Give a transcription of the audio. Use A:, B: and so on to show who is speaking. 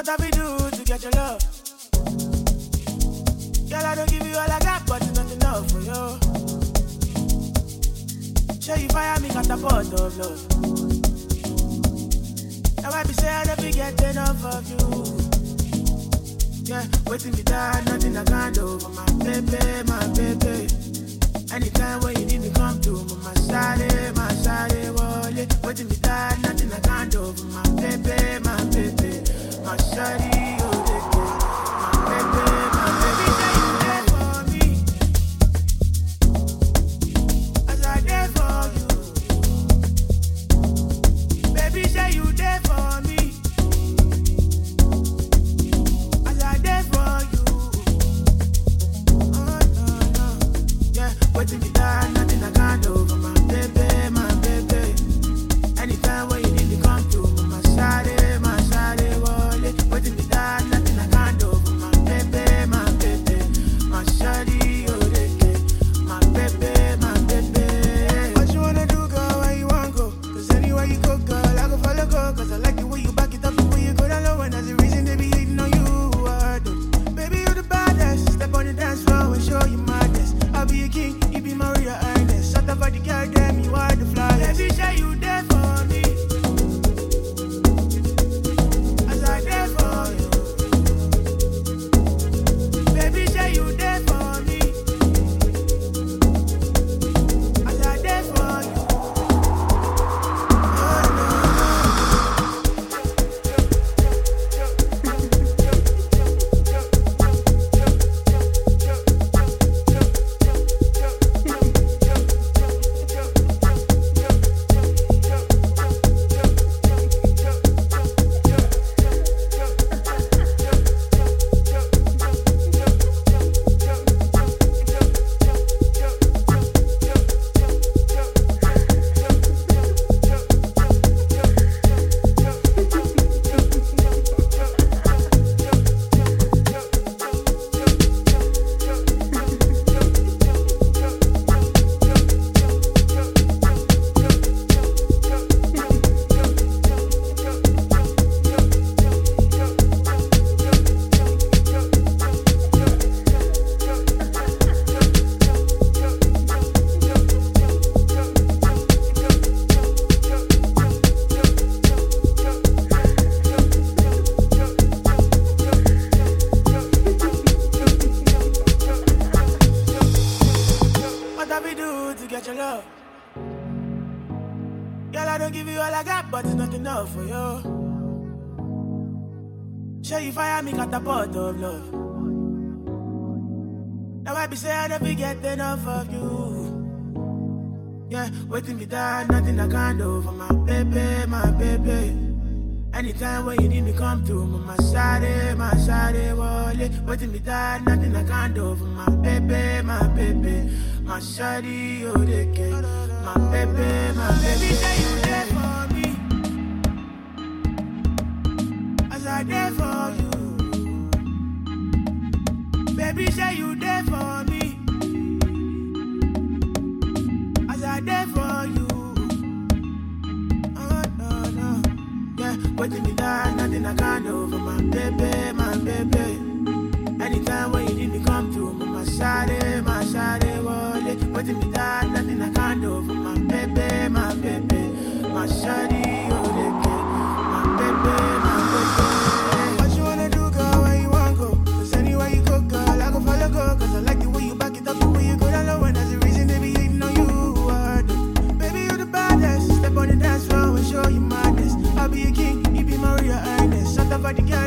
A: What have we do to get your love? Girl, I don't give you all I got, but it's not enough for you. Show you fire me, got a pot of love. Now I be say I don't be get enough of you. Yeah, waiting me down, nothing I can't do for my baby, my baby. Anytime when you need me, come to my side, wallet. Waiting me down, nothing I can't do for my baby, my baby. My shawty, oh, they get my baby, say you there for me. As I there for you. Baby, say you there for me. As I there for you. Oh, no, no. Yeah, waiting me down, nothing I can't do for my baby, my baby. Anytime when you need me, come to my side, wallet. Waiting me down, nothing I can't do for my baby, my baby. My shawty, oh, they get my baby, my baby. What you wanna do, girl, where you wanna go? Cause anywhere you go, girl, I go follow, go. Cause I like the way you back it up, the way you go down low. And that's the reason they be hating on you, I do. Baby, you the baddest. Step on the dance floor and show you madness. I'll be a king, you be Maria Ernest. Shut up for the girl, damn, you are the flyest. Baby, say you there for me. As I there for you. Baby, say you there for me. As I there for you. What have we do to get your love? Girl, I don't give you all I got, but it's not enough for you. Show you fire me, got a pot of love. Now I be say I don't be get enough of you. Yeah, waiting me down, nothing I can't do for my baby, my baby. Anytime when you need me, come to my side, wallet. Waiting me down, nothing I can't do for my baby, my baby. My shawty, oh, they get my baby, my baby. Say you there for me. As I there for you. Baby, say you there for me. As I there for you. Oh, no, no. Yeah, waiting me down, nothing I can't do for my baby, my baby. Anytime when you need me, come to my side, wallet. Waiting me down, nothing I can't do for my baby, my baby. My shawty, oh, they get my baby, my baby. What you wanna do, girl, where you wanna go? Cause anywhere you go, girl, I go follow, go. Cause I like the way you back it up, the way you go down low. And that's the reason they be hating on you, I do. Baby, you the baddest. Step on the dance floor and show you madness. I'll be a king, you be Maria Ernest. Shut up for the girl.